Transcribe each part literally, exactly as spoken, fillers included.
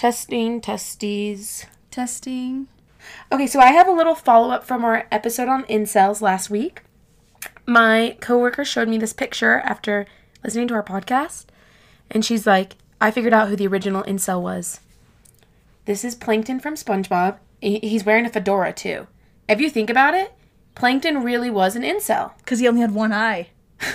Testing, testes. Testing. Okay, so I have a little follow-up from our episode on incels last week. My coworker showed me this picture after listening to our podcast, and she's like, I figured out who the original incel was. This is Plankton from SpongeBob. He's wearing a fedora, too. If you think about it, Plankton really was an incel. Because he only had one eye.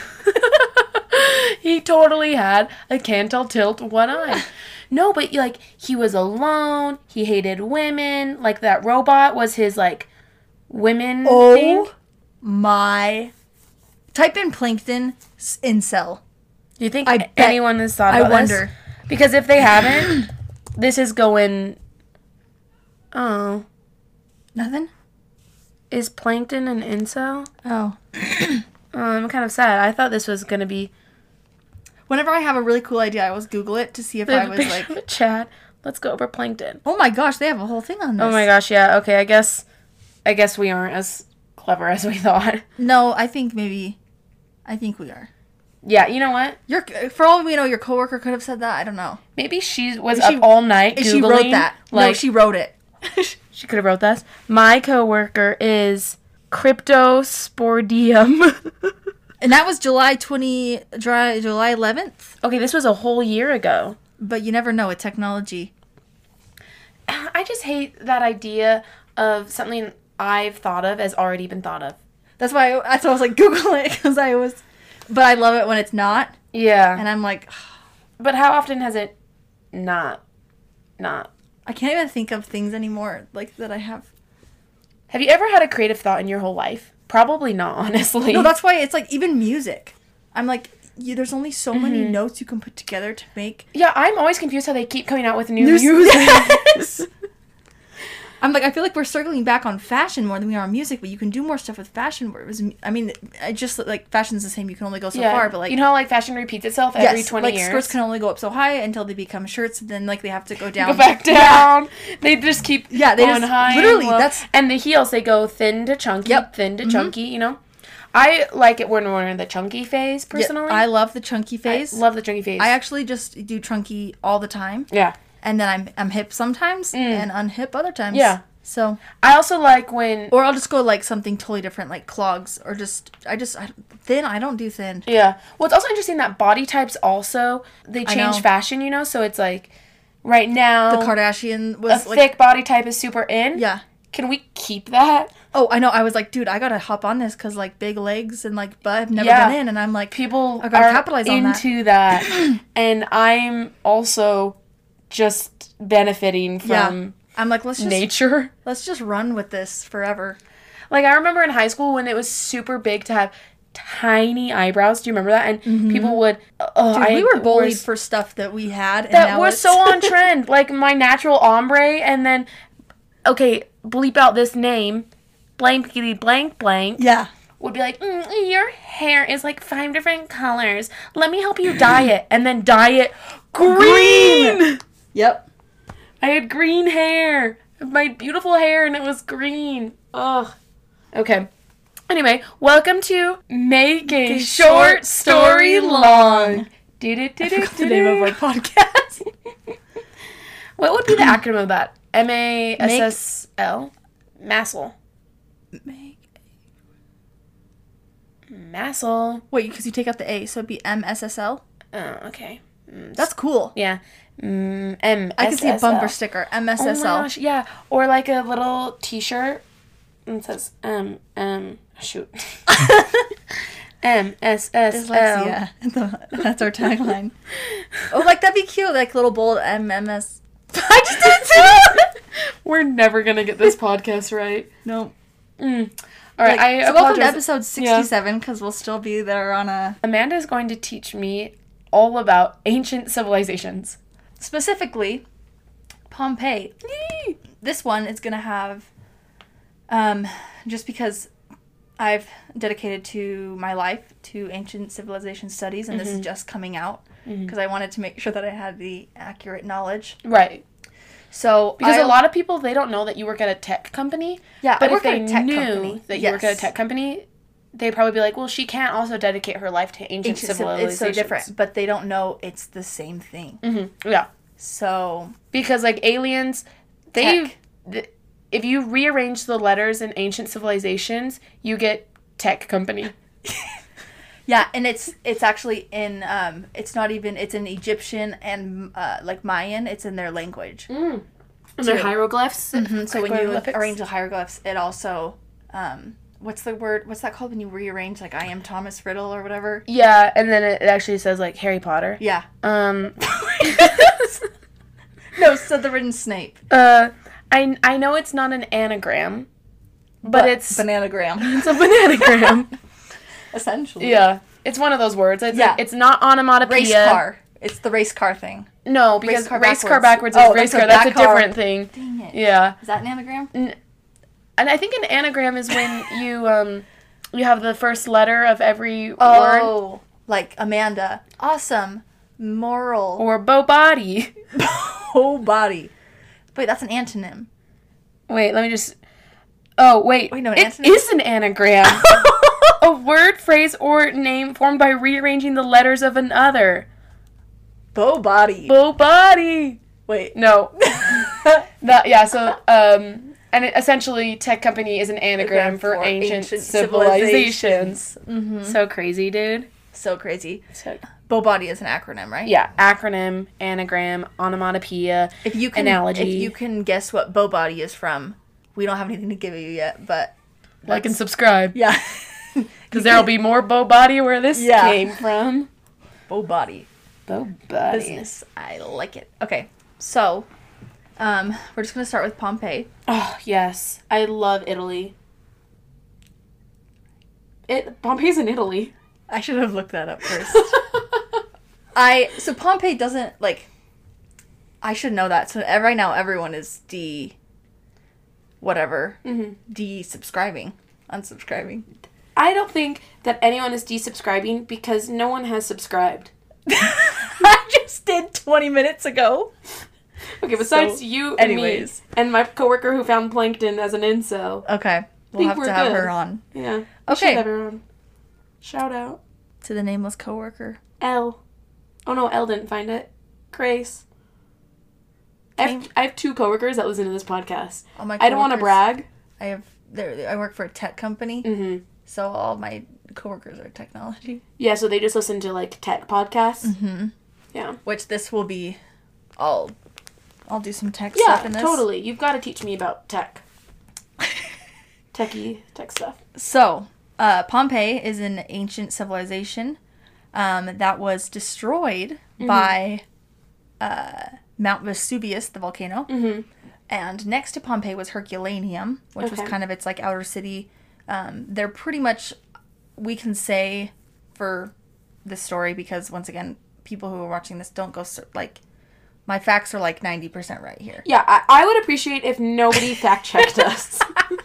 He totally had a can't-tell tilt one eye. No, but, like, he was alone. He hated women. Like, that robot was his, like, women oh, thing. my. Type in Plankton incel. Do you think I bet, anyone has thought I about wonder. this? Because if they haven't, this is going... Oh. Nothing? Is Plankton an incel? Oh. oh. I'm kind of sad. I thought this was going to be... Whenever I have a really cool idea, I always Google it to see if I was like... Chat. Let's go over Plankton. Oh my gosh, they have a whole thing on this. Oh my gosh, yeah. Okay, I guess... I guess we aren't as clever as we thought. No, I think maybe... I think we are. Yeah, you know what? Your For all we know, your coworker could have said that. I don't know. Maybe she was Maybe up she, all night Googling. She wrote that. Like, no, she wrote it. She could have wrote this. My coworker is Cryptosporidium. And that was July twentieth, July eleventh? Okay, this was a whole year ago. But you never know with technology. I just hate that idea of something I've thought of as already been thought of. That's why I, that's why I was like, Google it, because I was... But I love it when it's not. Yeah. And I'm like... But how often has it not? Not. I can't even think of things anymore, like, that I have. Have you ever had a creative thought in your whole life? Probably not, honestly. No, that's why it's like, even music. I'm like, you, there's only so mm-hmm. many notes you can put together to make... Yeah, I'm always confused how they keep coming out with new, new music. Yes! I'm like, I feel like we're circling back on fashion more than we are on music, but you can do more stuff with fashion. Where it was, I mean, I just, like, fashion's the same. You can only go so yeah. far, but, like... You know how, like, fashion repeats itself every yes, twenty like, years? skirts can only go up so high until they become shirts, and then, like, they have to go down. Go back down. Yeah. They just keep yeah, they going just, high literally, and low. that's... And the heels, they go thin to chunky, yep. thin to mm-hmm. chunky, you know? I like it when we're in the chunky phase, personally. Yeah, I love the chunky phase. I love the chunky phase. I actually just do chunky all the time. Yeah. And then I'm I'm hip sometimes, mm. and unhip other times. Yeah. So I also like when... Or I'll just go, like, something totally different, like clogs, or just... I just... I, thin, I don't do thin. Yeah. Well, it's also interesting that body types also... They change fashion, you know? So it's like... Right now... The Kardashian was, a like... thick body type is super in. Yeah. Can we keep that? Oh, I know. I was like, dude, I gotta hop on this, because, like, big legs and, like, butt have never yeah. been in, and I'm like... People I gotta are capitalize on into that. that. And I'm also just benefiting from... Yeah. I'm like, let's just... Nature. Let's just run with this forever. Like, I remember in high school when it was super big to have tiny eyebrows. Do you remember that? And mm-hmm. people would... Oh, Dude, I, we were bullied was, for stuff that we had. And that now was it's... so on trend. Like, my natural ombre, and then... Okay, bleep out this name. Blankety blank blank. Yeah. Would be like, mm, your hair is like five different colors. Let me help you dye it. And then dye it green! green! Yep. I had green hair. My beautiful hair, and it was green. Ugh. Okay. Anyway, welcome to Make a Short Story Long. I forgot the name of our podcast. What would be the acronym of that? M A S S L? Massel. Make Massel. Wait, because you take out the A, so it'd be M S S L? Oh, okay. Mm, That's cool. Yeah. Mm, M S S L. I can see a bumper sticker. M S S L. Oh my gosh, yeah. Or like a little t-shirt. And it says, um, um, shoot. M S S L. Dyslexia. That's our tagline. Oh, like, that'd be cute. Like, little bold M M S. I just did it too! We're never gonna get this podcast right. Nope. Mm. All right, like, I so apologize. welcome to episode sixty-seven, because yeah. we'll still be there on a... Amanda is going to teach me all about ancient civilizations. Specifically, Pompeii. This one is going to have, um, just because I've dedicated to my life to ancient civilization studies, and mm-hmm. this is just coming out, because mm-hmm. I wanted to make sure that I had the accurate knowledge. Right. So because I'll, a lot of people, they don't know that you work at a tech company. Yeah, but I if work they at a tech knew company. that you yes. work at a tech company, they'd probably be like, well, she can't also dedicate her life to ancient, ancient civilizations. It's so different, but they don't know it's the same thing. Mm-hmm. Yeah. So Because, like, aliens, they... Tech. Th- if you rearrange the letters in ancient civilizations, you get tech company. yeah, and it's it's actually in um it's not even it's in Egyptian and uh, like Mayan. It's in their language. Mm. And their Too. hieroglyphs. Mm-hmm. So when you Hieroglyphics. arrange the hieroglyphs, it also um what's the word? What's that called when you rearrange like I am Thomas Riddle or whatever? Yeah, and then it actually says, like, Harry Potter. Yeah. Um... no, Slytherin Snape. uh... I, I know it's not an anagram, but, But it's... bananagram. It's a bananagram. Essentially. Yeah. It's one of those words. It's, Yeah. like, it's not onomatopoeia. Race car. It's the race car thing. No, because Race race car car backwards. backwards, Oh, is race that's a car. That's a back car. different thing. Dang it. Yeah. Is that an anagram? And I think an anagram is when you um you have the first letter of every word. Oh, like Amanda. Awesome. Moral. Or Bo Body. Whole body. Wait, that's an antonym. Wait, let me just... Oh, wait. Wait, no, an it antonym? is an anagram. A word, phrase, or name formed by rearranging the letters of another. Bo body. Bo Body. Wait. No. that, yeah, so... um, and it, essentially, tech company is an anagram for, For ancient, ancient civilizations. Mm-hmm. So crazy, dude. So crazy. So... Bo body is an acronym, right? Yeah, acronym, anagram, onomatopoeia, If you can, analogy. if you can guess what Bo body is from, we don't have anything to give you yet, but Like and subscribe. yeah, Because there'll be more Bo Body where this Yeah. came from. Bo body Bo Body. business. I like it. Okay, so um, we're just gonna start with Pompeii. Oh, yes. I love Italy. It Pompeii's in Italy. I should have looked that up first. I so Pompeii doesn't like. I should know that. So ev- right now everyone is de. Whatever. Mm-hmm. De-subscribing, unsubscribing. I don't think that anyone is desubscribing because no one has subscribed. I just did twenty minutes ago. Okay, besides So, you and anyways. me and my coworker who found plankton as an incel. Okay, we'll Think have we're to have good. her on. Yeah. we Okay. should have her on. Shout out. To the nameless coworker. L. Oh no, L didn't find it. Grace. I have, I have two coworkers that listen to this podcast. All my I don't want to coworkers- brag. I have. There, I work for a tech company, Mm-hmm. so all my coworkers are technology. Yeah, so they just listen to like tech podcasts. Mm-hmm. Yeah. Which this will be. I'll. I'll do some tech Yeah, stuff in this. totally. You've got to teach me about tech. Techie tech stuff. So, uh, Pompeii is an ancient civilization um, that was destroyed Mm-hmm. by uh, Mount Vesuvius, the volcano. Mm-hmm. And next to Pompeii was Herculaneum, which Okay. was kind of its like outer city. Um, they're pretty much, we can say for this story, because once again, people who are watching this don't go sur- like, my facts are like ninety percent right here. Yeah, I, I would appreciate if nobody fact checked us.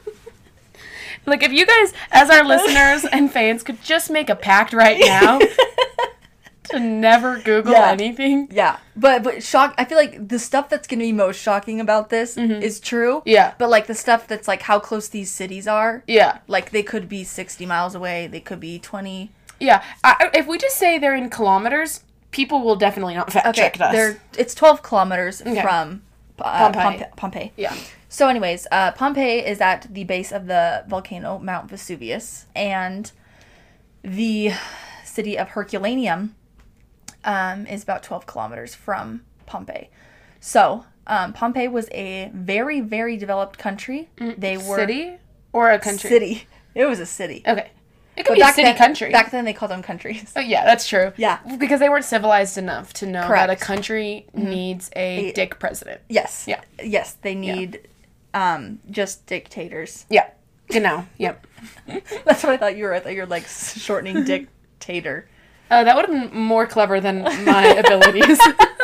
Like, if you guys, as our listeners and fans, could just make a pact right now to never Google Yeah. anything. Yeah, but but shock. I feel like the stuff that's gonna be most shocking about this Mhm. is true. Yeah. But like the stuff that's like how close these cities are. Yeah. Like they could be sixty miles away. They could be twenty. Yeah. I, if we just say they're in kilometers, people will definitely not fact Okay, check us. they're it's twelve kilometers Okay. from uh, Pompeii. Pompeii. Pompeii. Yeah. So, anyways, uh, Pompeii is at the base of the volcano Mount Vesuvius, and the city of Herculaneum um, is about twelve kilometers from Pompeii. So, um, Pompeii was a very, very developed country. They were City or a country? city. It was a city. Okay. It could But be a back city then, country. Back then, they called them countries. Oh, yeah, that's true. Yeah. Because they weren't civilized enough to know Correct. that a country needs a A- dick president. Yes. Yeah. Yes, they need um, just dictators. Yeah. Genau. Yep. That's what I thought you were. I thought you were like shortening dictator. Uh, that would have been more clever than my abilities.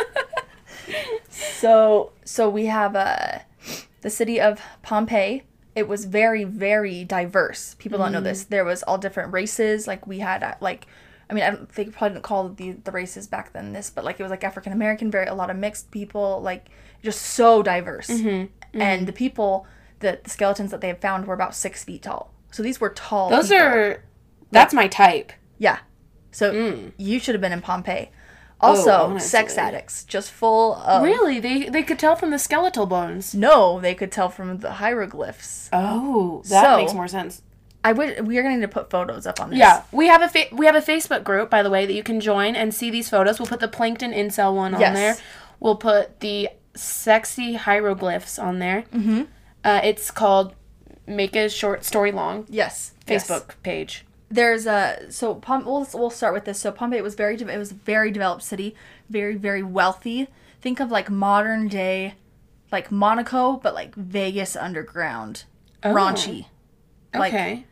So, so we have uh, the city of Pompeii. It was very, very diverse. People don't know this. There was all different races. Like we had, uh, like, I mean, I don't think probably didn't call the the races back then this, but like it was like African American, very a lot of mixed people, like just so diverse. And the people, the, the skeletons that they have found were about six feet tall. So these were tall. Those people. are... That's my type. Yeah. So Mm. you should have been in Pompeii. Also, Oh, sex honestly. addicts, just full of... Really? They they could tell from the skeletal bones. No, they could tell from the hieroglyphs. Oh, that So- makes more sense. I would. We are going to need to put photos up on this. Yeah, we have a fa- we have a Facebook group, by the way, that you can join and see these photos. We'll put the plankton incel one on Yes. there. We'll put the sexy hieroglyphs on there. Mm-hmm. Uh, it's called Make a Short Story Long. Yes. Facebook Yes. page. There's a so Pom- we'll we'll start with this. So Pompeii was very de- it was a very developed city, very very wealthy. Think of like modern day, like Monaco, but like Vegas underground, Oh. raunchy. Like, Okay.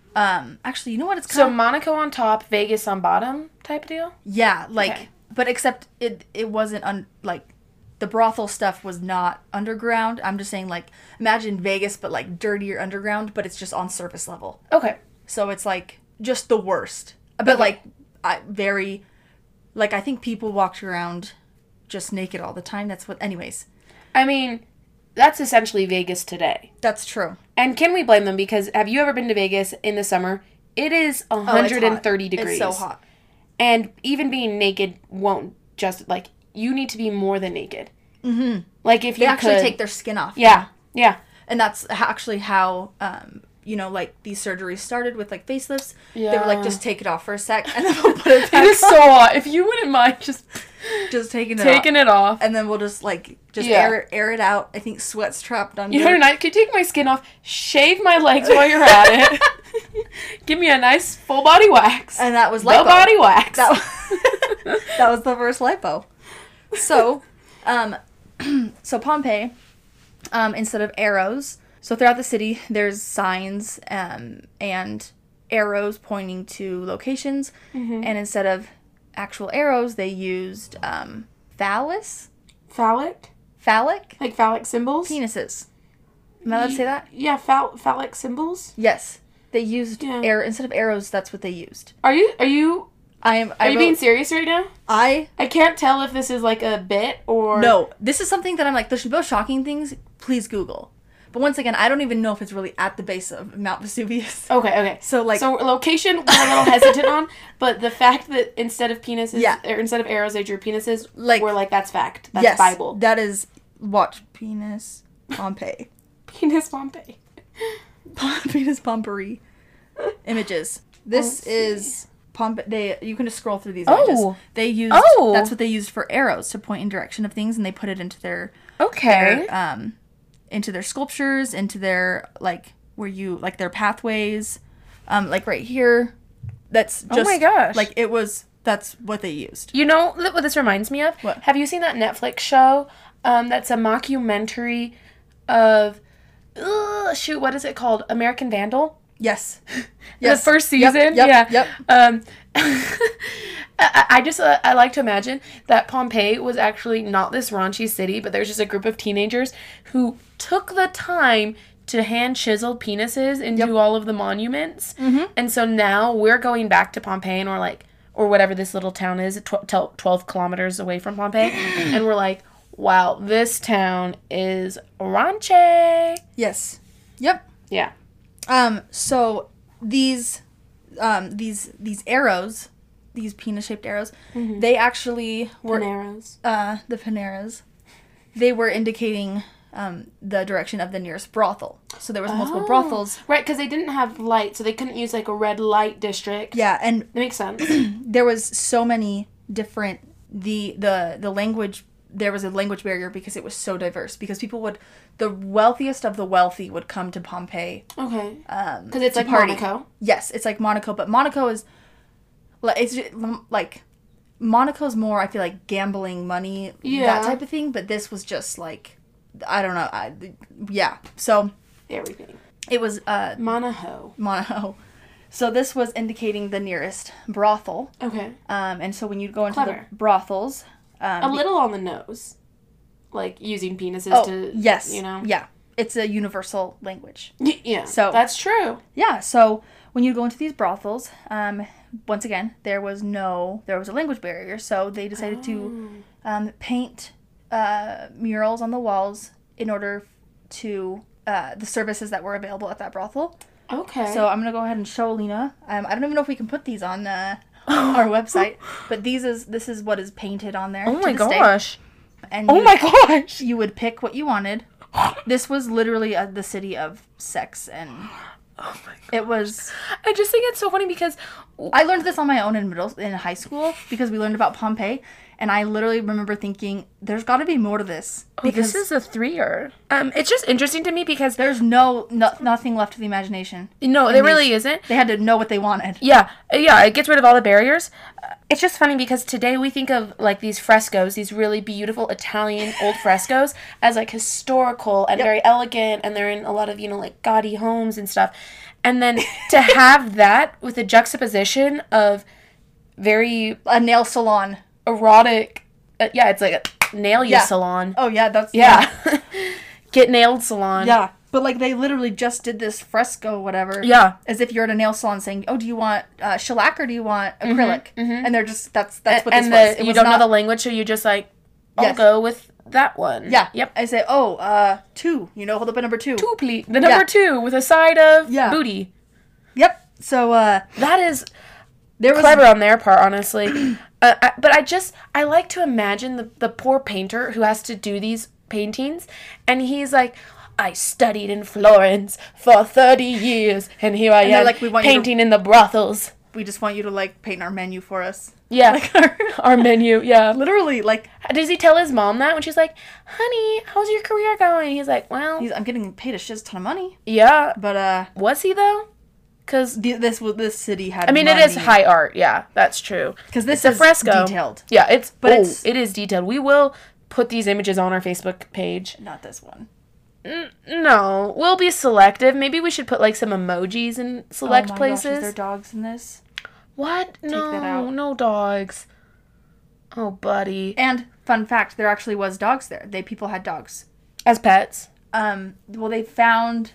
Um, actually, you know what it's So kind of Monaco on top, Vegas on bottom type deal? yeah, like Okay. but except it it wasn't un- like the brothel stuff was not underground. I'm just saying like imagine Vegas but like dirtier underground, but it's just on surface level. Okay. So it's like just the worst. But Okay. like I very like I think people walked around just naked all the time. That's what anyways. I mean, that's essentially Vegas today. That's true. And can we blame them? Because have you ever been to Vegas in the summer? It is Oh, it's one hundred thirty hot. degrees. It's so hot. And even being naked won't just, like, you need to be more than naked. Mm-hmm. Like, if They you actually could- take their skin off. Yeah, yeah. And that's h- actually how um you know, like, these surgeries started with, like, facelifts. They were Yeah. like, just take it off for a sec, and then we'll put it It back is so hot. If you wouldn't mind just just taking it taking off. it off. And then we'll just, like, just Yeah. air, it- air it out. I think sweat's trapped under. You know what, I could take my skin off, shave my legs while you're at it. Give me a nice full body wax. And that was Full lipo. body wax. That was, that was the first lipo. So, um, so Pompeii, um, instead of arrows, so throughout the city, there's signs um, and arrows pointing to locations. Mm-hmm. And instead of actual arrows, they used um, phallus, Phallic? phallic Like phallic symbols? penises. Am I allowed to say that? Yeah, phall- phallic symbols. Yes. They used Yeah. air instead of arrows. That's what they used. Are you are you I am. are I you wrote, being serious right now? I I can't tell if this is like a bit or no. This is something that I'm like. The most shocking things. Please Google. But once again, I don't even know if it's really at the base of Mount Vesuvius. Okay, okay. So like, So location we're a little hesitant on, but the fact that instead of penises Yeah. or instead of arrows they drew penises, Like- we're like that's fact. That's yes, Bible. that is watch penis Pompeii, Penis Pompeii. penis Pompeii images. This Let's is Pompeii. They you can just scroll through these Oh. images. They used Oh. that's what they used for arrows to point in direction of things, and they put it into their Okay. their, um into their sculptures, into their like where you like their pathways, um like right here. That's just Oh my gosh. like it was. That's what they used. You know what this reminds me of? What? Have you seen that Netflix show? Um, that's a mockumentary of, ugh, shoot, what is it called? American Vandal? Yes. The first season? Yep. Yep. Yeah. Yep. Um, I, I just, uh, I like to imagine that Pompeii was actually not this raunchy city, but there's just a group of teenagers who took the time to hand chisel penises into Yep. all of the monuments. Mhm. And so now we're going back to Pompeii and we're like, or whatever this little town is, tw- tel- twelve kilometers away from Pompeii. And we're like, wow, this town is raunchy. Yes. Yep. Yeah. Um. So these, um, these these arrows, these penis-shaped arrows, they actually were Paneras. uh the Paneras. They were indicating um the direction of the nearest brothel. So there was multiple Oh. brothels. Right, because they didn't have light, so they couldn't use like a red light district. Yeah, and That makes sense. there was so many different the the the language. There was a language barrier because it was so diverse. Because people would, the wealthiest of the wealthy would come to Pompeii. Okay. Um, Because it's to like party. Monaco. Yes, it's like Monaco, but Monaco is like it's ju- like Monaco's more. I feel like gambling, money, Yeah. that type of thing. But this was just like I don't know. I, yeah, so Everything. it was uh, Monaco. Monaco. So this was indicating the nearest brothel. Okay. Um, and so when you go into Clever. the brothels, um, A little on the nose. Like using penises oh to, yes, you know? yeah, it's a universal language. Y- yeah. So- That's true. Yeah, so when you go into these brothels, um, once again, there was no, there was a language barrier, so they decided to um, paint uh, murals on the walls in order to, uh, the services that were available at that brothel. Okay. So I'm going to go ahead and show Alina. Um, I don't even know if we can put these on, uh, our website. But these is this is what is painted on there. Oh my to this day. gosh. And Oh you, my gosh. you would pick what you wanted. This was literally uh, the city of sex, and Oh my god. it was. I just think it's so funny because I learned this on my own in middle in high school because we learned about Pompeii, and I literally remember thinking, "There's got to be more to this." oh, Because this is a three-er. Um, it's just interesting to me because there's no, no nothing left to the imagination. no, there really isn't. They had to know what they wanted. Yeah, yeah, it gets rid of all the barriers. Uh, It's just funny because today we think of like these frescoes, these really beautiful Italian old frescoes, as like historical and Yep. very elegant, and they're in a lot of, you know, like gaudy homes and stuff. And then to have that with a juxtaposition of very A nail salon. erotic, uh, yeah, it's like a nail you Yeah. salon. Oh yeah, that's Yeah. Get nailed salon. Yeah, but like they literally just did this fresco, whatever. Yeah. As if you're at a nail salon saying, "Oh, do you want uh, shellac or do you want acrylic?" And they're just that's that's what and this was. the, It you was don't not, know the language, so you just like, I'll Yes. go with that one. Yeah. Yep. I say, "Oh, uh, two. You know, hold up a number two. Two, please. The number Yeah. two with a side of Yeah. booty. Yep. So uh, That is there was clever on their part, honestly. uh, I, but I just, I like to imagine the, the poor painter who has to do these paintings, and he's like, I studied in Florence for thirty years, and here I And they're am like, "We want you to- painting in the brothels. we just want you to like paint our menu for us." Yeah, Like our, our menu, yeah. literally, like Does he tell his mom that when she's like, honey, how's your career going? He's like, well, he's, I'm getting paid a shit ton of money, yeah. but uh, Was he, though? Because, the, this was this city had. I mean, it is high art. Yeah, that's true. because this It's a is fresco. detailed. Yeah, it's, But but oh, it's- it is detailed. We will put these images on our Facebook page. Not this one. N- no, we'll be selective. Maybe we should put, like, some emojis in select oh my gosh, places. is there dogs in this? What? no, that out. no dogs. Oh, buddy. And fun fact, there actually was dogs there. They people had dogs. As pets. Um, well, they found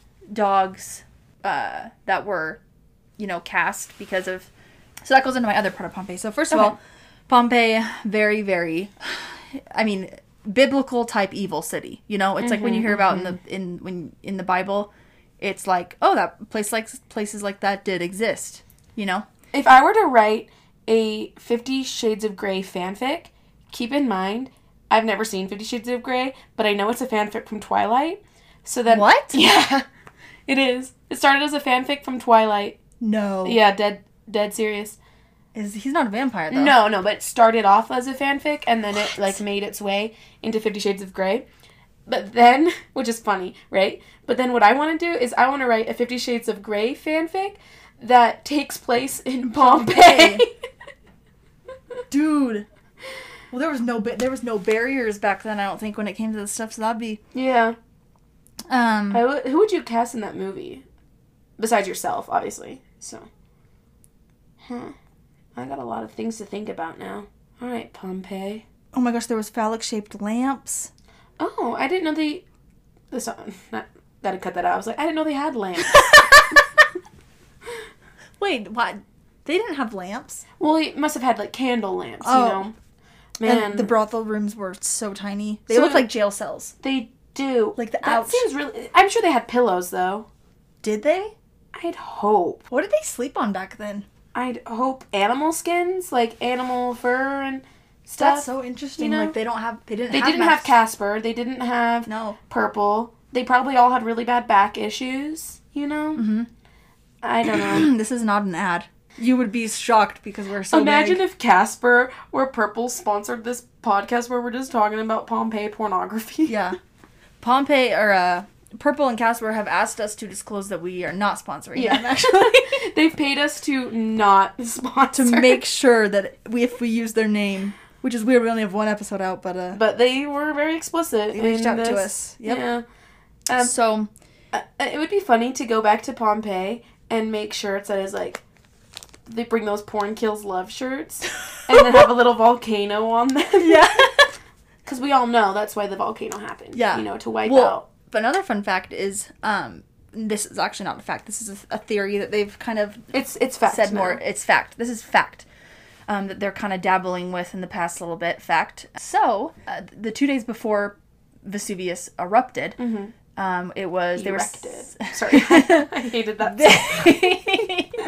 dogs uh, that were, you know, cast because of. So that goes into my other part of Pompeii. So first of Okay. all, Pompeii, very, very, I mean, biblical type evil city. You know, it's like when you hear about in the in when in the Bible, it's like, oh, that place like places like that did exist. You know. If I were to write a Fifty Shades of Grey fanfic, keep in mind, I've never seen Fifty Shades of Grey, but I know it's a fanfic from Twilight. So then, What? Yeah, it is. It started as a fanfic from Twilight. No. Yeah, dead, dead serious. Is he's not a vampire though? No, no, but it started off as a fanfic, and then it like made its way into Fifty Shades of Grey. But then, which is funny, right? But then what I want to do is I want to write a Fifty Shades of Grey fanfic that takes place in Pompeii. Dude. Well, there was no ba- there was no barriers back then. I don't think when it came to this stuff. So that'd be Yeah. um. I w- who would you cast in that movie? Besides yourself, obviously. So. Huh. I got a lot of things to think about now. All right, Pompeii. Oh my gosh, there was phallic shaped lamps. Oh, I didn't know they... This, uh, not, gotta cut that out. I was like, I didn't know they had lamps. Wait, what? They didn't have lamps. Well, he must have had, like, candle lamps, Oh. you know? Man. And the brothel rooms were so tiny. They So- looked like jail cells. They do. Like the That ouch. seems really... I'm sure they had pillows, though. Did they? I'd hope. What did they sleep on back then? I'd hope animal skins, like animal fur and stuff. That's so interesting. you know? Like they don't have. They didn't. They have didn't masks. have Casper. They didn't have No. Purple. They probably all had really bad back issues, you know? Mm-hmm. I don't know. This is not an ad. You would be shocked because we're so Imagine big. if Casper or Purple sponsored this podcast where we're just talking about Pompeii pornography. Yeah. Pompeii or uh, Purple and Casper have asked us to disclose that we are not sponsoring Yeah. them, actually. They've paid us to not sponsor. to make sure that we, if we use their name, which is weird, we only have one episode out, but uh, But they were very explicit. they reached in out to this. us. Yep. Yeah. Um, so Uh, it would be funny to go back to Pompeii and make shirts that is like they bring those porn kills love shirts and then have a little volcano on them. yeah. Because we all know that's why the volcano happened. Yeah. You know, to wipe Well, out. but another fun fact is, um, this is actually not a fact. This is a, a theory that they've kind of It's it's fact. said now. more. It's fact. This is fact. Um, that they're kind of dabbling with in the past little bit. Fact. So uh, the two days before Vesuvius erupted, Mhm. um, it was they were Erected. s- Sorry, I hated that.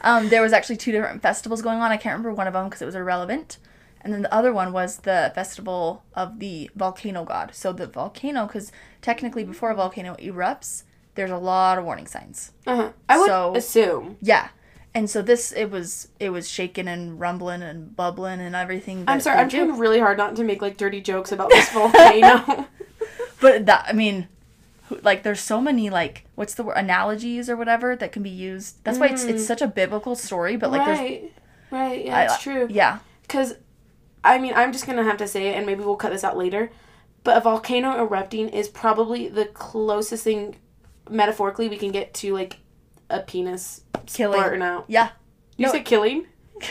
Um, there was actually two different festivals going on. I can't remember one of them because it was irrelevant. And then the other one was the festival of the volcano god. So the volcano, because technically before a volcano erupts, there's a lot of warning signs. Uh-huh. I would So- assume. Yeah. And so this, it was it was shaking and rumbling and bubbling and everything. I'm that sorry, they I'm do. trying really hard not to make, like, dirty jokes about this volcano. But that, I mean, who- like, there's so many, like, what's the word, analogies or whatever that can be used. That's why it's it's such a biblical story, but, like, there's... right. Right, yeah, I- it's true. Yeah. Because, I mean, I'm just going to have to say it, and maybe we'll cut this out later, but a volcano erupting is probably the closest thing, metaphorically, we can get to, like, a penis Killing. splurting out. Yeah. You No. said killing?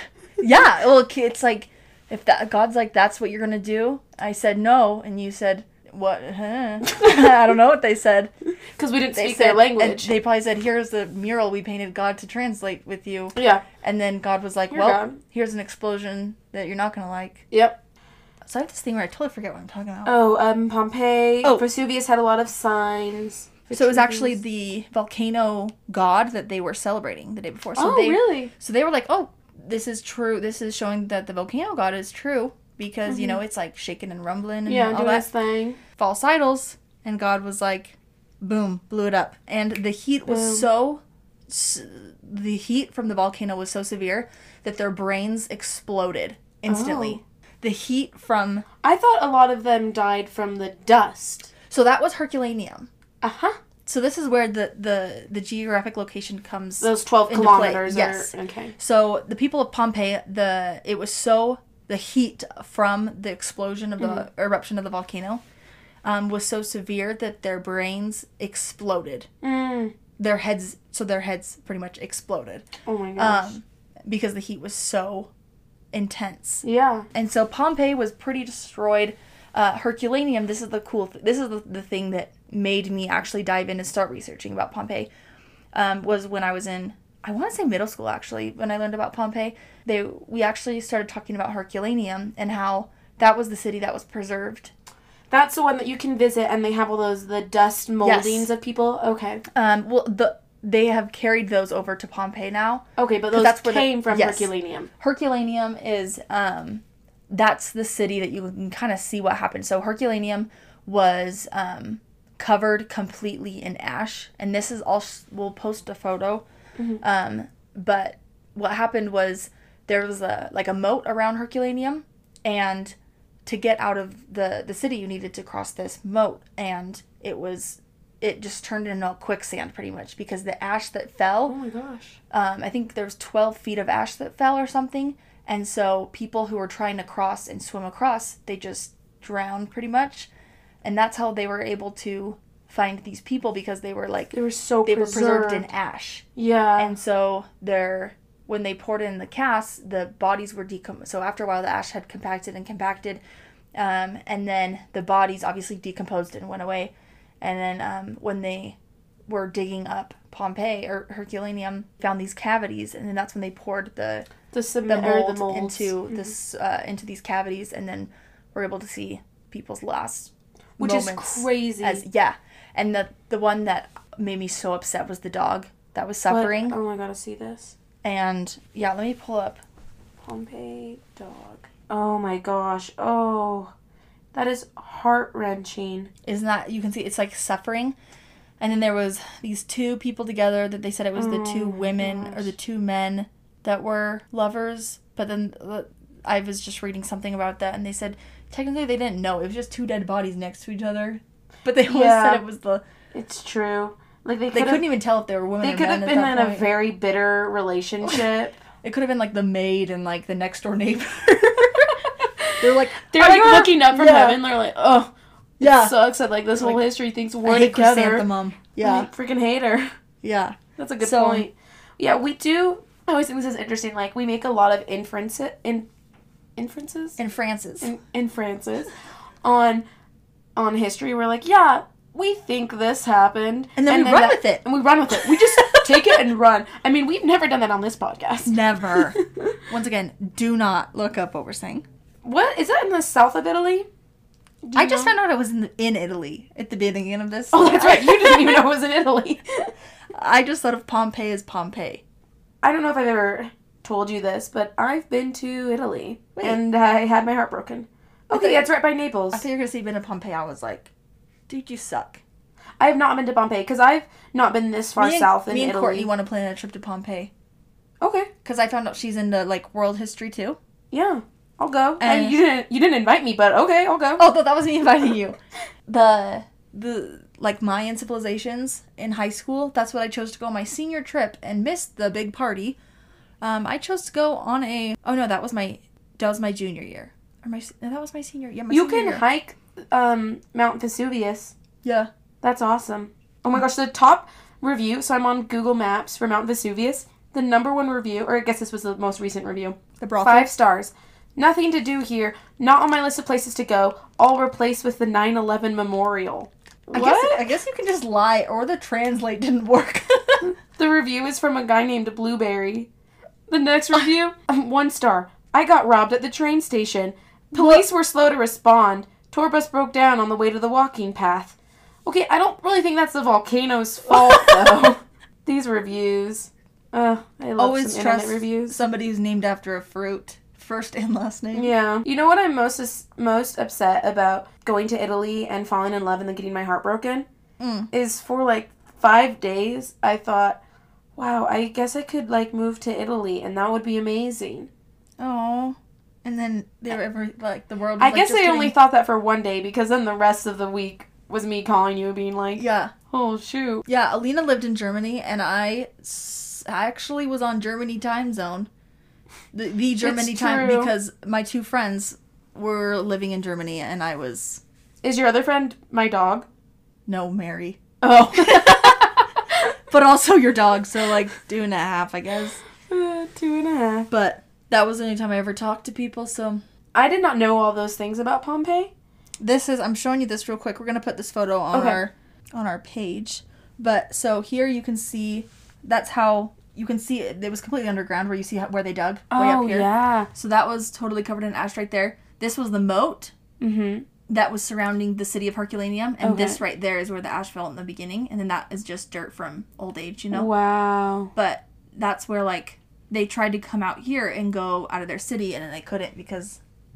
Yeah. Well, it's like, if that God's like, that's what you're going to do, I said no, and you said... What? Huh? I don't know what they said. Because we didn't They speak said, their language. and they probably said, "Here's the mural we painted God to translate with you." Yeah. And then God was like, You're "Well, God. here's an explosion that you're not gonna like." Yep. So I have this thing where I totally forget what I'm talking about. Oh, um, Pompeii. Oh. Vesuvius had a lot of signs. so it was actually Vitruvius. the volcano god that they were celebrating the day before. So Oh, they, really? So they were like, "Oh, this is true. This is showing that the volcano god is true because you know it's like shaking and rumbling and Yeah, all doing that." his thing. False idols, and God was like, boom, blew it up. And the heat was Boom. so, s- the heat from the volcano was so severe that their brains exploded instantly. Oh. The heat from, I thought a lot of them died from the dust. so that was Herculaneum. Uh-huh. So this is where the, the, the geographic location comes. Those twelve Into play, kilometers yes. are... Okay. So the people of Pompeii, the it was so, the heat from the explosion of the Mm-hmm. eruption of the volcano um, was so severe that their brains exploded. Mm. Their heads, so their heads pretty much exploded. Oh my gosh. Um, because the heat was so intense. yeah. And so Pompeii was pretty destroyed. Uh, Herculaneum, this is the cool, th- this is the, the thing that made me actually dive in and start researching about Pompeii, um, was when I was in, I want to say middle school actually, when I learned about Pompeii. They, we actually started talking about Herculaneum and how that was the city that was preserved. That's the one that you can visit, and they have all those, the dust moldings of people? Okay. Um, well, the they have carried those over to Pompeii now. Okay, but 'Cause those that's where the- came from yes. Herculaneum. Herculaneum is, um, that's the city that you can kind of see what happened. So Herculaneum was um, covered completely in ash. And this is all, we'll post a photo. Mm-hmm. Um, but what happened was there was a like a moat around Herculaneum. And to get out of the, the city, you needed to cross this moat. And it was, it just turned into a quicksand pretty much because the ash that fell... Oh my gosh. Um, I think there was twelve feet of ash that fell or something. And so people who were trying to cross and swim across, they just drowned pretty much. And that's how they were able to find these people because they were like, They were so they preserved. were preserved in ash. Yeah. And so they're, when they poured in the cast, the bodies were decom. So after a while, the ash had compacted and compacted. Um, and then the bodies obviously decomposed and went away. And then um, when they were digging up Pompeii or Herculaneum, found these cavities, and then that's when they poured the the the cement mold or the molds. into this uh, into these cavities, and then we're able to see people's last Which is moments crazy. As yeah, and the the one that made me so upset was the dog that was What? suffering, Oh my god, I see this. and yeah, let me pull up. Pompeii dog. Oh my gosh. Oh. That is heart-wrenching. Isn't that, you can see it's like suffering, and then there was these two people together that they said it was the Oh two my women or gosh. the two men that were lovers, but then uh, I was just reading something about that, and they said technically they didn't know, it was just two dead bodies next to each other, but they always Yeah. said it was the, It's true. Like they, they could've- couldn't even tell if they were women They or could men have at been that in a point. very bitter relationship. It could have been like the maid and like the next door neighbor. They're like, They're "Are like you our-" looking up from Yeah. heaven. They're like, oh, it Yeah. sucks that like this whole Like, history thinks I we're hate together. chrysanthemum. Yeah, I freaking hate her. yeah. That's a good So- point. Yeah, we do. I always think this is interesting. Like we make a lot of inference in inferences And Francis. in, inferences on on history. We're like, yeah, we think this happened, And then we run that- with it. and we run with it. We just take it and run. I mean, we've never done that on this podcast. Never. Once again, do not look up what we're saying. What is that in the south of Italy? Do I you just know? found out it was in, the, in Italy at the beginning of this. Oh, that's right. You didn't even know it was in Italy. I just thought of Pompeii as Pompeii. I don't know if I've ever told you this, but I've been to Italy. Wait. And I had my heart broken. Okay, thought- it's right by Naples. I thought you were going to say you've been to Pompeii. I was like, dude, you suck. I have not been to Pompeii because I've not been this far me and, south in me and Italy. Courtney want to plan a trip to Pompeii. Okay. Because I found out she's into, like, world history, too. Yeah, I'll go. And- And you didn't you didn't invite me, but okay, I'll go. Oh, that was me inviting you. The, the, like, Mayan civilizations in high school, that's what I chose to go on my senior trip and missed the big party. Um, I chose to go on a, oh no, that was my, that was my junior year. Or my, no, that was my senior, yeah, my You senior can year. hike um, Mount Vesuvius. Yeah. That's awesome. Oh my gosh, the top review, so I'm on Google Maps for Mount Vesuvius. The number one review, or I guess this was the most recent review. The brothel. Five stars. Nothing to do here. Not on my list of places to go. All replaced with the nine eleven memorial. I What? guess, I guess you can just lie, or the translate didn't work. The review is from a guy named Blueberry. The next review, um, one star. I got robbed at the train station. Police were slow to respond. Tour bus broke down on the way to the walking path. Okay, I don't really think that's the volcano's fault, though. These reviews. Uh, I love Always some trust internet reviews. somebody who's named after a fruit. First and last name. Yeah. You know what I'm most most upset about going to Italy and falling in love and then getting my heart broken? Mm. Is for like five days, I thought, wow, I guess I could like move to Italy and that would be amazing. Oh. And then they were ever, like, the world was, I like, guess just I only getting- thought that for one day because then the rest of the week was me calling you being like, Yeah. oh shoot. Yeah, Alina lived in Germany, and I s- actually was on Germany time zone. The, the Germany It's time, true. because my two friends were living in Germany, and I was, Is your other friend my dog? no, Mary. Oh. But also your dog, so, like, two and a half, I guess. Uh, two and a half. But that was the only time I ever talked to people, so... I did not know all those things about Pompeii. This is, I'm showing you this real quick. We're going to put this photo on Okay. our on our page. But, so here you can see, that's how, you can see, it, it was completely underground where you see how, where they dug, way up Oh, here. yeah. So that was totally covered in ash right there. This was the moat Mm-hmm. that was surrounding the city of Herculaneum. And Okay. this right there is where the ash fell in the beginning. And then that is just dirt from old age, you know? Wow. But that's where, like, they tried to come out here and go out of their city, and then they couldn't because...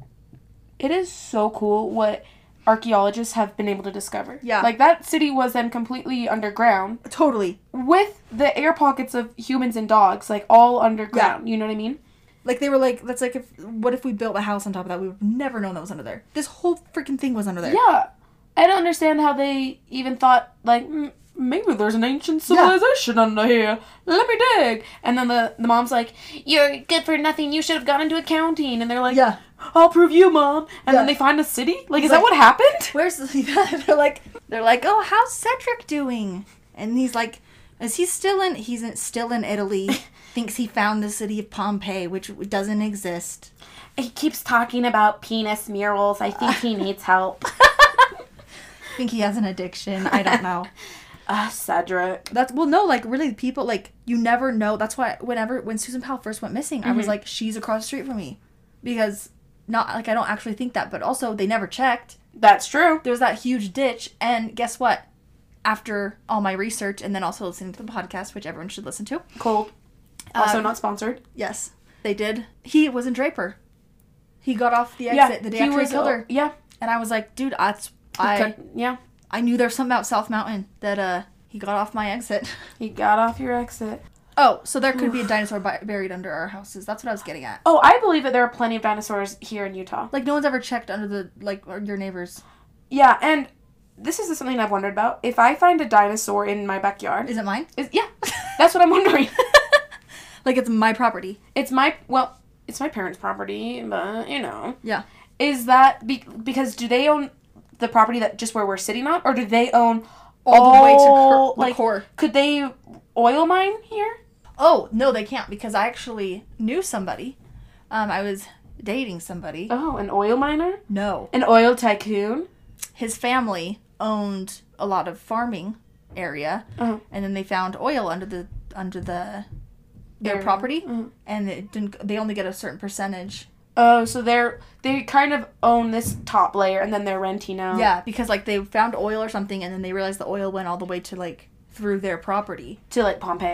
It is so cool what archaeologists have been able to discover. Yeah. Like, that city was then completely underground Totally. with the air pockets of humans and dogs, like, all underground. You know what I mean? Like, they were like, that's like, if what if we built a house on top of that? We would have never known that was under there. This whole freaking thing was under there. Yeah. I don't understand how they even thought, like, mm, maybe there's an ancient civilization under here. Let me dig. And then the, the mom's like, you're good for nothing. You should have gone into accounting. And they're like, Yeah. I'll prove you, Mom. And Yeah. then they find a city? Like, He's is that like- what happened? Where's the... they're like, they're like, oh, how's Cedric doing? And he's like, is he still in... He's in, still in Italy. Thinks he found the city of Pompeii, which doesn't exist. He keeps talking about penis murals. I think he needs help. I think he has an addiction. I don't know. Ah, Cedric. That's well, no, like really, people like you never know. That's why whenever when Susan Powell first went missing, I was Mhm. like, she's across the street from me, because not like I don't actually think that, but also they never checked. That's true. There was that huge ditch, and guess what? After all my research and then also listening to the podcast, which everyone should listen to. Cold. Also Um, not sponsored. Yes, they did. He was in Draper. He got off the exit Yeah, the day he after was. he killed her, Yeah. and I was like, dude, that's He I could- yeah. I knew there was something about South Mountain that uh he got off my exit. He got off your exit. Oh, so there could be a dinosaur bi- buried under our houses. That's what I was getting at. Oh, I believe that there are plenty of dinosaurs here in Utah. Like, no one's ever checked under the, like, or your neighbors. Yeah, and this is something I've wondered about. If I find a dinosaur in my backyard, Is it mine? is yeah, that's what I'm wondering. Like, it's my property. It's my well, it's my parents' property, but you know. Yeah. Is that be- because do they own the property that just where we're sitting on, or do they own All the way to all, cor- the like, core. Could they oil mine here? Oh, no, they can't, because I actually knew somebody. Um, I was dating somebody. Oh, an oil miner, No. an oil tycoon. His family owned a lot of farming area, Uh-huh. and then they found oil under the, under the, their Area. property, Mhm. and it didn't, they only get a certain percentage. Oh, so they're they kind of own this top layer, and then they're renting out. Yeah, because, like, they found oil or something, and then they realized the oil went all the way to, like, through their property. To like Pompeii.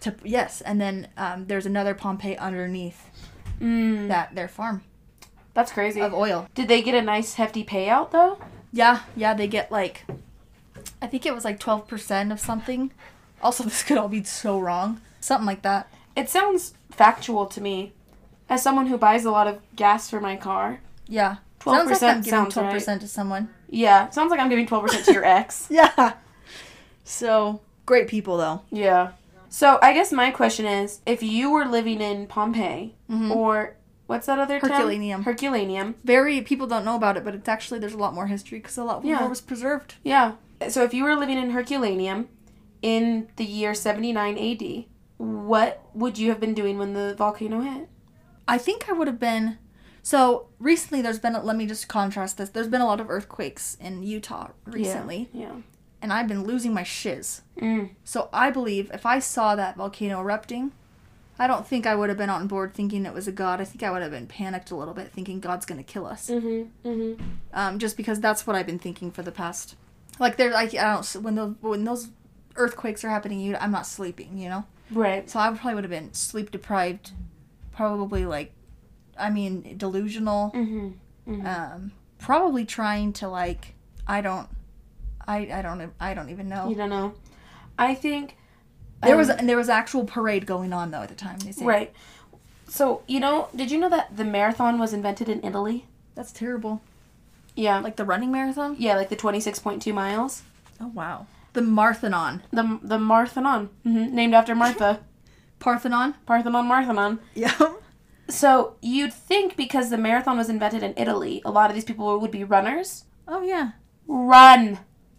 To, yes, and then um, there's another Pompeii underneath Mm. that their farm That's crazy. of oil. Did they get a nice hefty payout though? Yeah, yeah, they get like, I think it was like twelve percent of something. Also, this could all be so wrong. Something like that. It sounds factual to me. As someone who buys a lot of gas for my car, Yeah. twelve Sounds like I'm percent giving sounds twelve right. percent to someone. Yeah, sounds like I'm giving twelve percent to your ex. Yeah. So, great people though. Yeah. So I guess my question is, if you were living in Pompeii, Mhm. or what's that other town? Herculaneum. Herculaneum. Very, people don't know about it, but it's actually, there's a lot more history because a lot Yeah. more was preserved. Yeah. So if you were living in Herculaneum in the year seventy-nine A D, what would you have been doing when the volcano hit? I think I would have been, so recently there's been, a, let me just contrast this, there's been a lot of earthquakes in Utah recently, Yeah. and I've been losing my shiz. Mm. So I believe if I saw that volcano erupting, I don't think I would have been on board thinking it was a god. I think I would have been panicked a little bit, thinking God's going to kill us. Mm-hmm. Mm-hmm. Um, just because that's what I've been thinking for the past, like there, like I don't, when those when those earthquakes are happening, you, I'm not sleeping, you know. Right. So I probably would have been sleep deprived, probably like, I mean, delusional. Mm-hmm. Mm-hmm. Um, probably trying to like, I don't, I I don't I don't even know. You don't know. I think There um, was and there was actual parade going on though at the time. They say. right. So you know, did you know that the marathon was invented in Italy? That's terrible. Yeah. Like the running marathon. Yeah, like the twenty-six point two miles. Oh wow. The Marthenon. The the Marthenon, mm-hmm. named after Martha. Parthenon. Parthenon, Marthenon. Yeah. So you'd think because the marathon was invented in Italy, a lot of these people would be runners. Oh yeah. Run.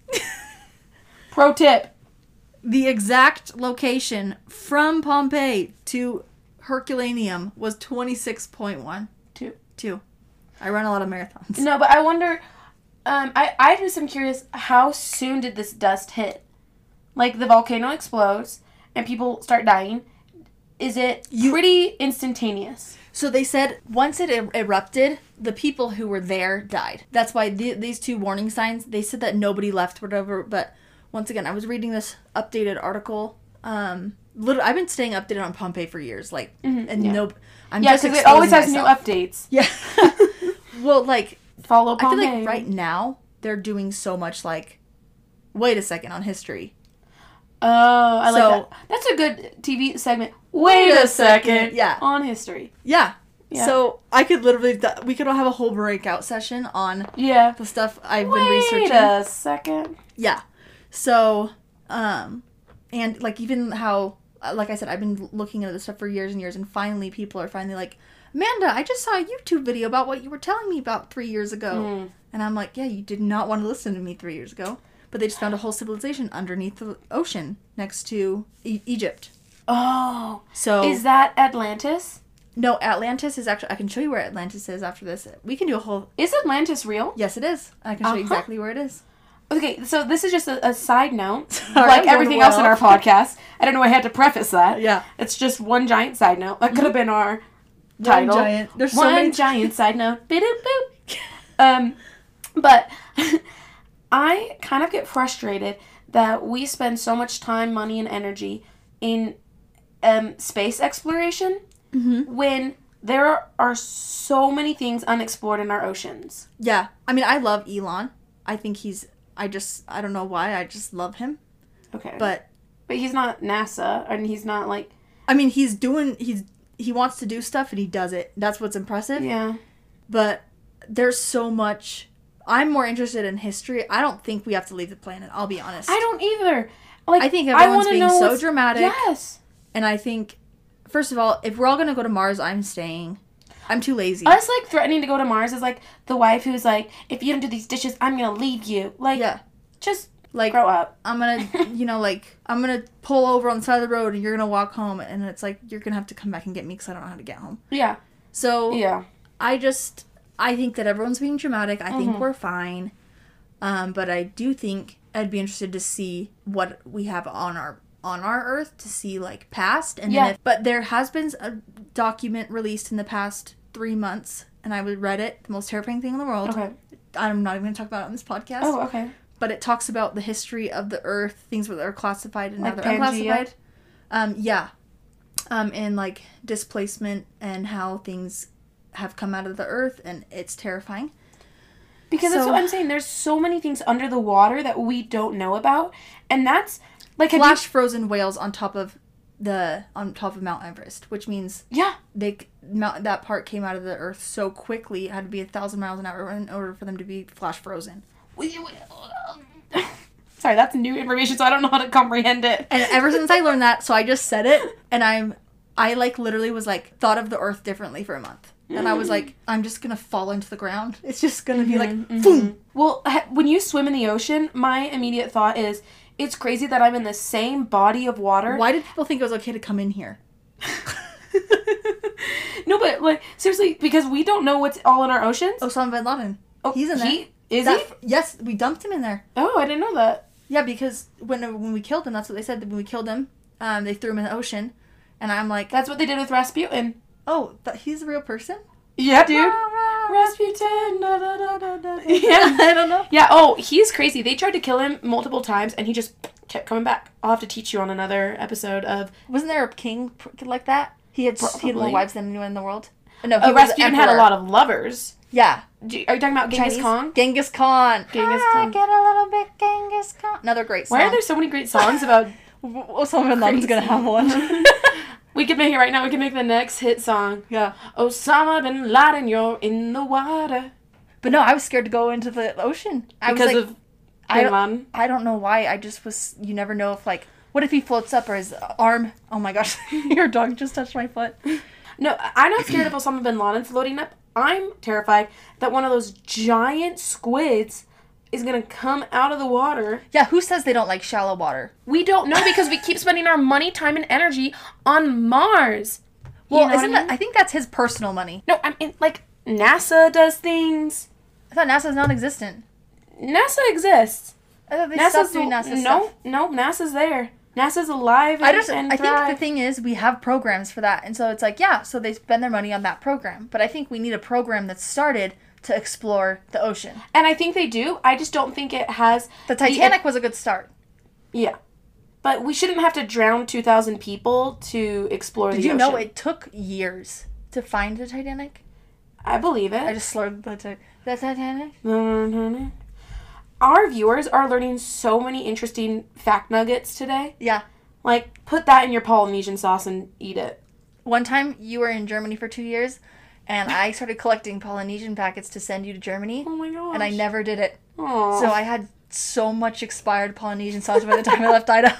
Pro tip. The exact location from Pompeii to Herculaneum was twenty-six point one. Two. Two. I run a lot of marathons. No, but I wonder. Um, I I just am curious. How soon did this dust hit? Like the volcano explodes and people start dying. Is it You- pretty instantaneous? So they said once it er- erupted, the people who were there died. That's why the, these two warning signs, they said that nobody left, whatever. But once again, I was reading this updated article. Um, little, I've been staying updated on Pompeii for years. Like, Mhm, and yeah. nope. I'm Yeah, just because it always has exposing new myself. updates. Yeah. Well, like, Follow I feel Pompeii. like right now, they're doing so much, like, wait a second on history. Oh, I like So- that. That's a good T V segment. Wait a second. Yeah. On history. Yeah. Yeah. So I could literally, we could all have a whole breakout session on Yeah. the stuff I've Wait been researching. a second. Yeah. So, um, and like even how, uh, like I said, I've been looking into this stuff for years and years, and finally people are finally like, Amanda, I just saw a YouTube video about what you were telling me about three years ago. Mm. And I'm like, yeah, you did not want to listen to me three years ago. But they just found a whole civilization underneath the ocean next to e- Egypt. Oh. So, Is that Atlantis? no, Atlantis is actually, I can show you where Atlantis is after this. We can do a whole, Is Atlantis real? yes, it is. I can show you Uh-huh. exactly where it is. Okay, so this is just a, a side note. Sorry, I'm like going everything well else in our off. podcast. I don't know why I had to preface that. Yeah. It's just one giant side note. That could have been our One title. giant. There's so One many giant side note. Boop, boop. Um, but I kind of get frustrated that we spend so much time, money, and energy in um, space exploration Mm-hmm. when there are so many things unexplored in our oceans. Yeah. I mean, I love Elon. I think he's, I just, I don't know why, I just love him. Okay. But, But he's not NASA, and he's not like, I mean, he's doing, he's, he wants to do stuff and he does it. That's what's impressive. yeah. But there's so much, I'm more interested in history. I don't think we have to leave the planet, I'll be honest. I don't either. Like, I think everyone's wanna being know so what's- dramatic. Yes. And I think, first of all, if we're all going to go to Mars, I'm staying. I'm too lazy. Us, like, threatening to go to Mars is like the wife who's like, if you don't do these dishes, I'm going to leave you. Like, Yeah. just Like, grow up. I'm going to, you know, like, I'm going to pull over on the side of the road and you're going to walk home. And it's like, you're going to have to come back and get me because I don't know how to get home. Yeah. So, Yeah. I just, I think that everyone's being dramatic. I think Mhm. we're fine. Um, but I do think I'd be interested to see what we have on our on our Earth, to see, like, past. And Yeah. then if, but there has been a document released in the past three months, and I read it, the most terrifying thing in the world. Okay. I'm not even going to talk about it on this podcast. Oh, okay. But it talks about the history of the Earth, things that are classified and Like now they're Pangea? unclassified. Um, yeah. um, in like displacement and how things have come out of the earth, and it's terrifying. Because so, that's what I'm saying. There's so many things under the water that we don't know about, and that's like flash you, frozen whales on top of the on top of Mount Everest, which means yeah, they Mount, that part came out of the earth so quickly it had to be a thousand miles an hour in order for them to be flash frozen. Sorry, that's new information, so I don't know how to comprehend it. And ever since I learned that, so I just said it, and I'm I like literally was like thought of the earth differently for a month. And I was like, I'm just going to fall into the ground. It's just going to be like, mm-hmm. boom. Well, when you swim in the ocean, my immediate thought is, it's crazy that I'm in the same body of water. Why did people think it was okay to come in here? No, but, like, seriously, because we don't know what's all in our oceans. Osama bin Laden. Oh, he's in there. He, is that, he? Yes, we dumped him in there. Oh, I didn't know that. Yeah, because when when we killed him, that's what they said. When we killed him, um, they threw him in the ocean. And I'm like... That's what they did with Rasputin. Oh, that he's a real person? Yeah, dude. Rasputin. Da, da, da, da, da. Yeah, I don't know. Yeah, oh, he's crazy. They tried to kill him multiple times, and he just kept coming back. I'll have to teach you on another episode of... Wasn't there a king like that? He had, he had more wives than anyone in the world? No, he uh, Rasputin had a lot of lovers. Yeah. Do you, are you talking about Genghis Chinese? Khan? Genghis Khan. Genghis ah, Khan. Get a little bit Genghis Khan. Another great song. Why are there so many great songs about... Osama bin Laden's gonna have one. We could make it right now. We can make the next hit song. Yeah. Osama bin Laden, you're in the water. But no, I was scared to go into the ocean. I because was like, of I bin don't, Laden? I don't know why. I just was, you never know if like, what if he floats up or his arm, oh my gosh, your dog just touched my foot. No, I'm not scared of Osama bin Laden floating up. I'm terrified that one of those giant squids is going to come out of the water. Yeah, who says they don't like shallow water? We don't know because we keep spending our money, time, and energy on Mars. Well, you know isn't what I mean? that, I think that's his personal money. No, I mean, like, NASA does things. I thought NASA's non-existent. NASA exists. I thought they NASA's stopped doing NASA no, stuff. No, NASA's there. NASA's alive and, I just, and I think thrive. the thing is, we have programs for that. And so it's like, yeah, so they spend their money on that program. But I think we need a program that's started to explore the ocean. And I think they do. I just don't think it has... The Titanic the, was a good start. Yeah. But we shouldn't have to drown two thousand people to explore Did the ocean. Did you know it took years to find the Titanic? I believe it. I just slurred the, ti- the Titanic. Our viewers are learning so many interesting fact nuggets today. Yeah. Like, put that in your Polynesian sauce and eat it. One time, you were in Germany for two years, and I started collecting Polynesian packets to send you to Germany. Oh my gosh. And I never did it. Aww. So I had so much expired Polynesian sauce by the time I left Idaho.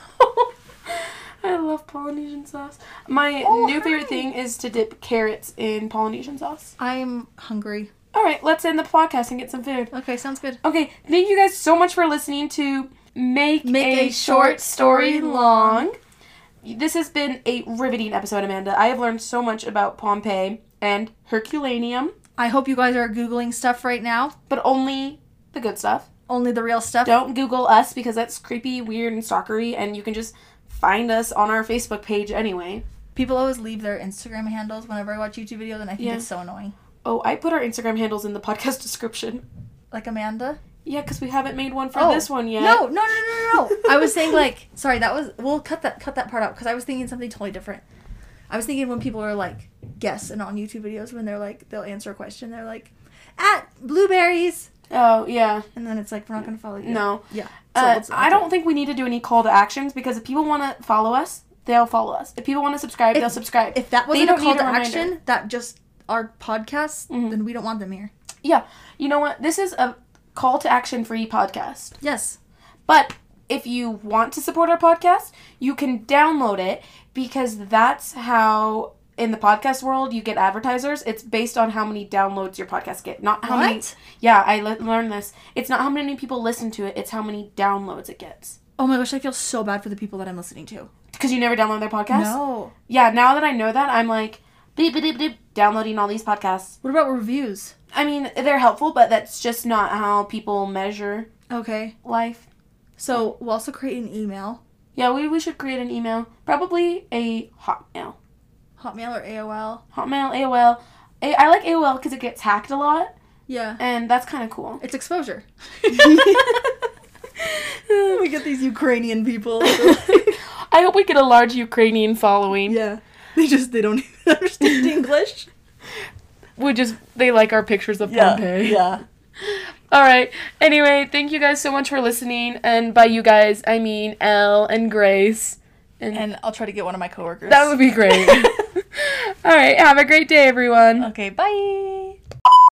I love Polynesian sauce. My oh, new favorite hi. thing is to dip carrots in Polynesian sauce. I'm hungry. All right, let's end the podcast and get some food. Okay, sounds good. Okay, thank you guys so much for listening to Make, Make a, a Short Story Long. This has been a riveting episode, Amanda. I have learned so much about Pompeii and Herculaneum. I hope you guys are Googling stuff right now. But only the good stuff. Only the real stuff. Don't Google us because that's creepy, weird, and stalkery, and you can just find us on our Facebook page anyway. People always leave their Instagram handles whenever I watch YouTube videos, and I think yeah. it's so annoying. Oh, I put our Instagram handles in the podcast description. Like Amanda? Yeah, because we haven't made one for oh. this one yet. No, no, no, no, no, no. I was saying, like, sorry, that was, we'll cut that cut that part out, because I was thinking something totally different. I was thinking when people are, like, guests and on YouTube videos, when they're, like, they'll answer a question, they're like, at blueberries. Oh, yeah. And then it's like, we're not going to follow you. No. Yeah. So uh, I don't think we need to do any call to actions, because if people want to follow us, they'll follow us. If people want to subscribe, if, they'll subscribe. If that wasn't a call to action, that just our podcast, mm-hmm. then we don't want them here. Yeah. You know what? This is a call to action free podcast. Yes. But if you want to support our podcast, you can download it, because that's how, in the podcast world, you get advertisers. It's based on how many downloads your podcast get. Not how what? many. Yeah, I le- learned this. It's not how many people listen to it. It's how many downloads it gets. Oh my gosh, I feel so bad for the people that I'm listening to. Because you never download their podcast? No. Yeah, now that I know that, I'm like, beep, beep, beep, beep, downloading all these podcasts. What about reviews? I mean, they're helpful, but that's just not how people measure okay. life. So, we'll also create an email. Yeah, we, we should create an email. Probably a Hotmail. Hotmail or A O L? Hotmail, A O L. A- I like A O L because it gets hacked a lot. Yeah. And that's kind of cool. It's exposure. We get these Ukrainian people. I hope we get a large Ukrainian following. Yeah. They just, they don't even understand English. We just, they like our pictures of Yeah, Pompeii. yeah. All right. Anyway, thank you guys so much for listening. And by you guys, I mean Elle and Grace. And, And I'll try to get one of my coworkers. that would be great. All right. Have a great day, everyone. Okay, bye.